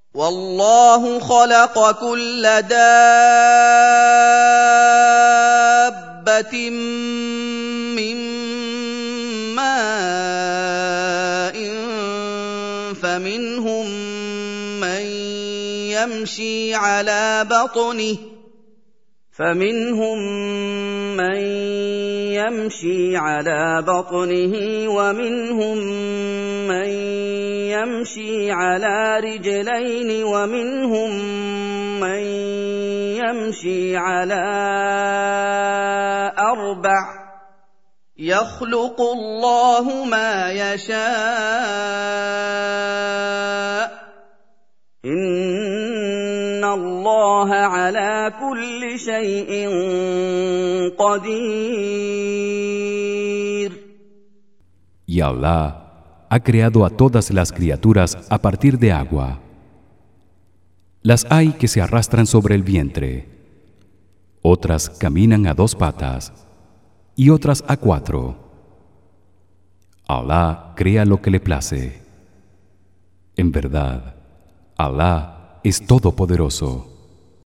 والله خلق كل دابة من ماء فمنهم من يمشي على بطنه ومنهم من يمشي على رجلين ومنهم من يمشي على أربع يخلق الله ما يشاء إن الله على كل شيء قدير. Y Allah ha creado a todas las criaturas a partir de agua. Las hay que se arrastran sobre el vientre, otras caminan a dos patas y otras a cuatro. Allah crea lo que le place. En verdad, Allah es todopoderoso.